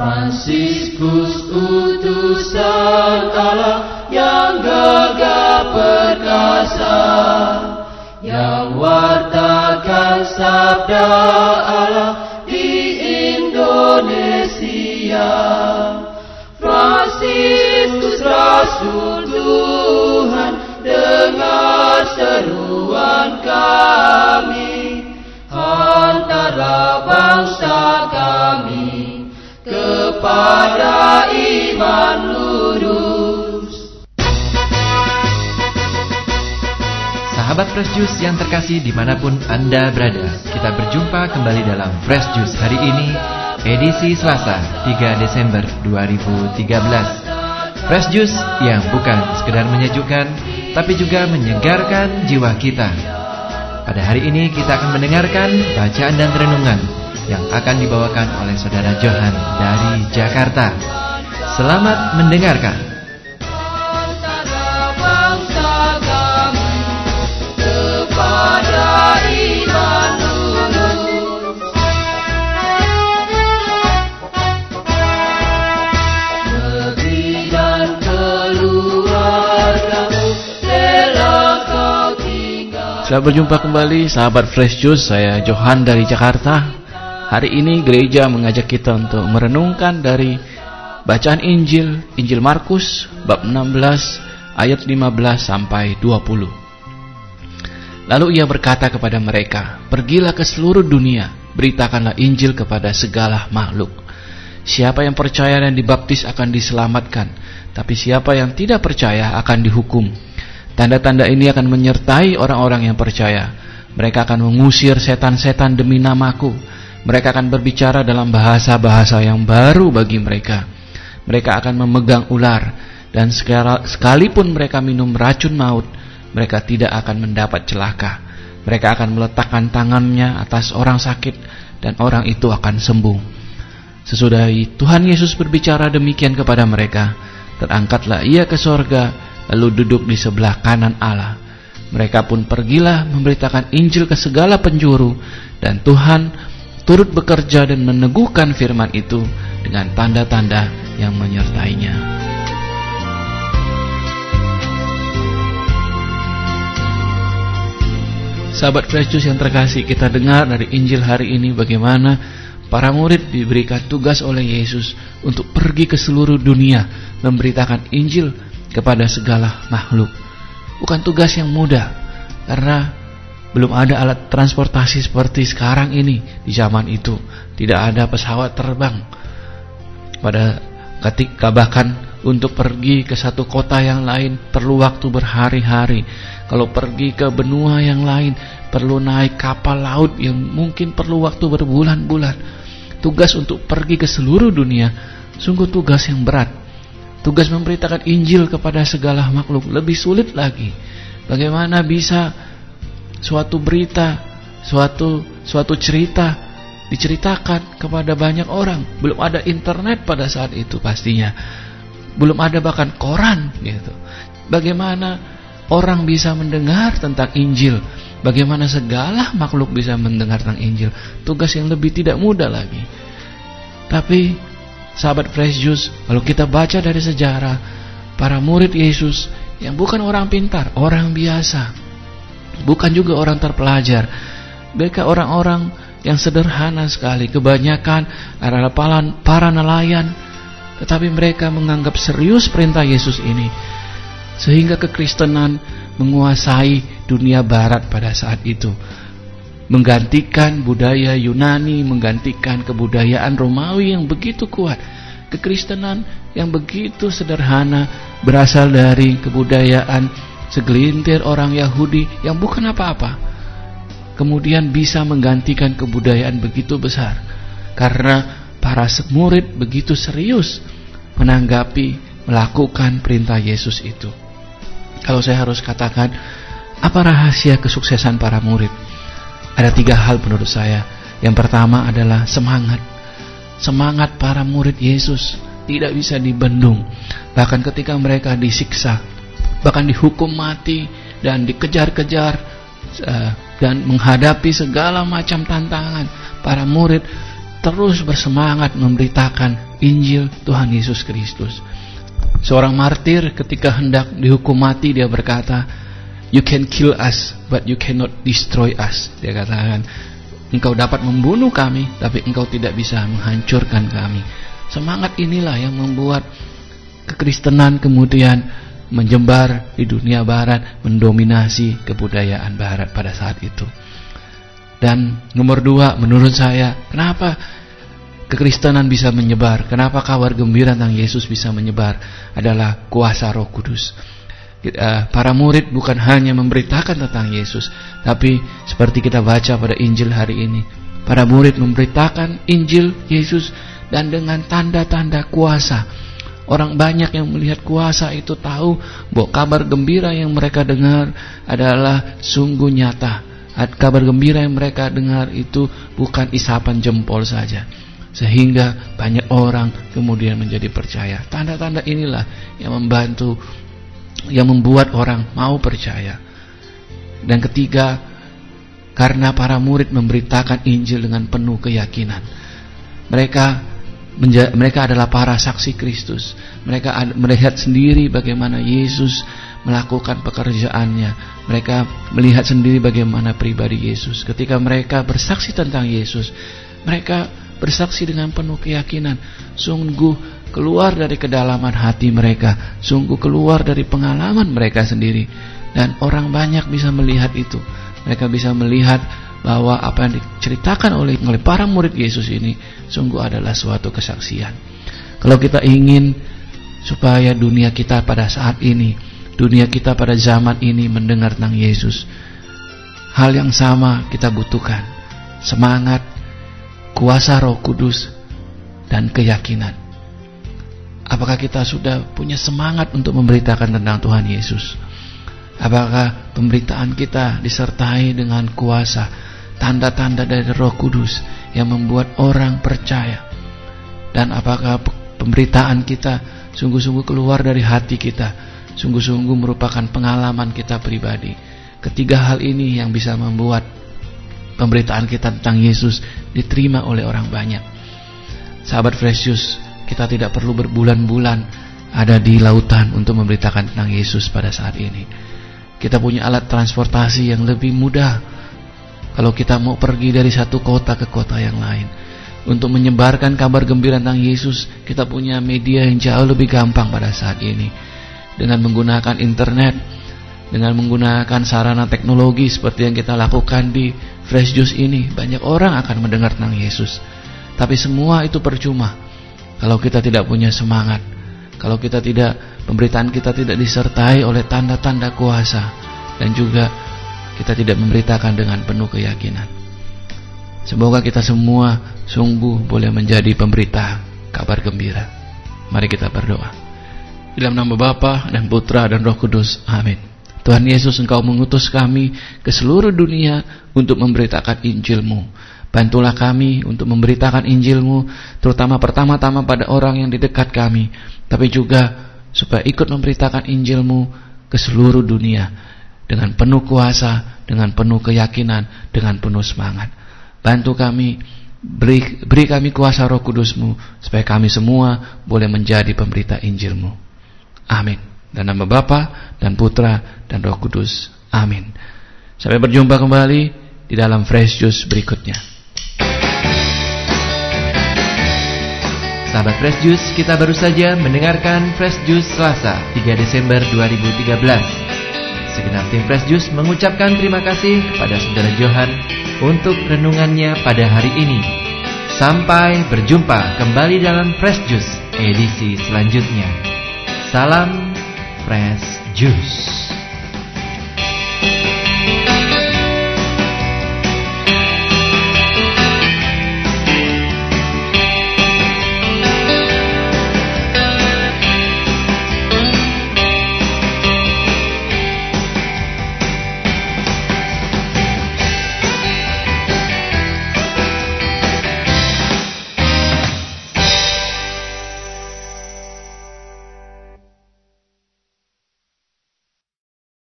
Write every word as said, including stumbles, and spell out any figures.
Fransiskus utusan Allah yang gagah perkasa, yang wartakan sabda Allah di Indonesia. Fransiskus Rasul Tuhan, dengar seruan kami, hantarlah bangsa kami kepada iman lurus. Sahabat Fresh Juice yang terkasih dimanapun Anda berada, kita berjumpa kembali dalam Fresh Juice hari ini, edisi Selasa tiga Desember dua ribu tiga belas. Fresh Juice yang bukan sekedar menyejukkan, tapi juga menyegarkan jiwa kita. Pada hari ini kita akan mendengarkan bacaan dan renungan yang akan dibawakan oleh Saudara Johan dari Jakarta. Selamat mendengarkan. Selamat berjumpa kembali sahabat Fresh Juice, saya Johan dari Jakarta. Hari ini gereja mengajak kita untuk merenungkan dari bacaan Injil, Injil Markus bab enam belas ayat lima belas sampai dua puluh. Lalu ia berkata kepada mereka, "Pergilah ke seluruh dunia, beritakanlah Injil kepada segala makhluk. Siapa yang percaya dan dibaptis akan diselamatkan, tapi siapa yang tidak percaya akan dihukum. Tanda-tanda ini akan menyertai orang-orang yang percaya. Mereka akan mengusir setan-setan demi namaku. Mereka akan berbicara dalam bahasa-bahasa yang baru bagi mereka. Mereka akan memegang ular, dan sekalipun mereka minum racun maut, mereka tidak akan mendapat celaka. Mereka akan meletakkan tangannya atas orang sakit, dan orang itu akan sembuh." Sesudah Tuhan Yesus berbicara demikian kepada mereka, terangkatlah ia ke sorga, lalu duduk di sebelah kanan Allah. Mereka pun pergilah memberitakan Injil ke segala penjuru, dan Tuhan turut bekerja dan meneguhkan firman itu dengan tanda-tanda yang menyertainya. Sahabat Fresh Juice yang terkasih, kita dengar dari Injil hari ini bagaimana para murid diberikan tugas oleh Yesus untuk pergi ke seluruh dunia memberitakan Injil kepada segala makhluk. Bukan tugas yang mudah, karena belum ada alat transportasi seperti sekarang ini. Di zaman itu tidak ada pesawat terbang. Pada ketika bahkan untuk pergi ke satu kota yang lain perlu waktu berhari-hari. Kalau pergi ke benua yang lain perlu naik kapal laut yang mungkin perlu waktu berbulan-bulan. Tugas untuk pergi ke seluruh dunia sungguh tugas yang berat. Tugas memberitakan Injil kepada segala makhluk lebih sulit lagi. Bagaimana bisa suatu berita, suatu suatu cerita diceritakan kepada banyak orang? Belum ada internet pada saat itu pastinya. Belum ada bahkan koran gitu. Bagaimana orang bisa mendengar tentang Injil? Bagaimana segala makhluk bisa mendengar tentang Injil? Tugas yang lebih tidak mudah lagi. Tapi sahabat Fresh Juice, kalau kita baca dari sejarah para murid Yesus yang bukan orang pintar, orang biasa, bukan juga orang terpelajar, mereka orang-orang yang sederhana sekali, kebanyakan adalah para nelayan, tetapi mereka menganggap serius perintah Yesus ini, sehingga kekristenan menguasai dunia barat pada saat itu, menggantikan budaya Yunani, menggantikan kebudayaan Romawi yang begitu kuat. Kekristenan yang begitu sederhana berasal dari kebudayaan segelintir orang Yahudi yang bukan apa-apa, kemudian bisa menggantikan kebudayaan begitu besar karena para murid begitu serius menanggapi, melakukan perintah Yesus itu. Kalau saya harus katakan, apa rahasia kesuksesan para murid? Ada tiga hal menurut saya. Yang pertama adalah semangat. Semangat para murid Yesus tidak bisa dibendung. Bahkan ketika mereka disiksa, bahkan dihukum mati dan dikejar-kejar dan menghadapi segala macam tantangan, para murid terus bersemangat memberitakan Injil Tuhan Yesus Kristus. Seorang martir ketika hendak dihukum mati, dia berkata, "You can kill us, but you cannot destroy us." Dia katakan, engkau dapat membunuh kami, tapi engkau tidak bisa menghancurkan kami. Semangat inilah yang membuat kekristenan kemudian menyebar di dunia barat, mendominasi kebudayaan barat pada saat itu. Dan nomor dua, menurut saya, kenapa kekristenan bisa menyebar, kenapa kabar gembira tentang Yesus bisa menyebar, adalah kuasa Roh Kudus. Para murid bukan hanya memberitakan tentang Yesus, tapi seperti kita baca pada Injil hari ini, para murid memberitakan Injil Yesus dan dengan tanda-tanda kuasa. Orang banyak yang melihat kuasa itu tahu bahwa kabar gembira yang mereka dengar adalah sungguh nyata. Kabar gembira yang mereka dengar itu bukan isapan jempol saja, sehingga banyak orang kemudian menjadi percaya. Tanda-tanda inilah yang membantu, yang membuat orang mau percaya. Dan ketiga, karena para murid memberitakan Injil dengan penuh keyakinan. Mereka menja- mereka adalah para saksi Kristus. Mereka ad- melihat sendiri bagaimana Yesus melakukan pekerjaannya. Mereka melihat sendiri bagaimana pribadi Yesus. Ketika mereka bersaksi tentang Yesus, mereka bersaksi dengan penuh keyakinan. Sungguh keluar dari kedalaman hati mereka, sungguh keluar dari pengalaman mereka sendiri. Dan orang banyak bisa melihat itu. Mereka bisa melihat bahwa apa yang diceritakan oleh, oleh para murid Yesus ini sungguh adalah suatu kesaksian. Kalau kita ingin supaya dunia kita pada saat ini, dunia kita pada zaman ini mendengar tentang Yesus, hal yang sama kita butuhkan: semangat, kuasa Roh Kudus, dan keyakinan. Apakah kita sudah punya semangat untuk memberitakan tentang Tuhan Yesus? Apakah pemberitaan kita disertai dengan kuasa, tanda-tanda dari Roh Kudus yang membuat orang percaya? Dan apakah pemberitaan kita sungguh-sungguh keluar dari hati kita, sungguh-sungguh merupakan pengalaman kita pribadi? Ketiga hal ini yang bisa membuat pemberitaan kita tentang Yesus diterima oleh orang banyak. Sahabat Fresh Juice, kita tidak perlu berbulan-bulan ada di lautan untuk memberitakan tentang Yesus pada saat ini. Kita punya alat transportasi yang lebih mudah kalau kita mau pergi dari satu kota ke kota yang lain. Untuk menyebarkan kabar gembira tentang Yesus, kita punya media yang jauh lebih gampang pada saat ini. Dengan menggunakan internet, dengan menggunakan sarana teknologi seperti yang kita lakukan di Fresh Juice ini, banyak orang akan mendengar tentang Yesus. Tapi semua itu percuma kalau kita tidak punya semangat, kalau kita tidak, pemberitaan kita tidak disertai oleh tanda-tanda kuasa, dan juga kita tidak memberitakan dengan penuh keyakinan. Semoga kita semua sungguh boleh menjadi pemberita kabar gembira. Mari kita berdoa. Dalam nama Bapa dan Putra dan Roh Kudus. Amin. Tuhan Yesus, Engkau mengutus kami ke seluruh dunia untuk memberitakan Injil-Mu. Bantulah kami untuk memberitakan Injil-Mu, terutama pertama-tama pada orang yang di dekat kami, tapi juga supaya ikut memberitakan Injil-Mu ke seluruh dunia dengan penuh kuasa, dengan penuh keyakinan, dengan penuh semangat. Bantu kami, beri, beri kami kuasa Roh Kudus-Mu, supaya kami semua boleh menjadi pemberita Injil-Mu. Amin. Dan nama Bapa dan Putra dan Roh Kudus. Amin. Sampai berjumpa kembali di dalam Fresh Juice berikutnya. Sahabat Fresh Juice, kita baru saja mendengarkan Fresh Juice Selasa tiga Desember dua ribu tiga belas. Segenap tim Fresh Juice mengucapkan terima kasih kepada Saudara Johan untuk renungannya pada hari ini. Sampai berjumpa kembali dalam Fresh Juice edisi selanjutnya. Salam Fresh Juice.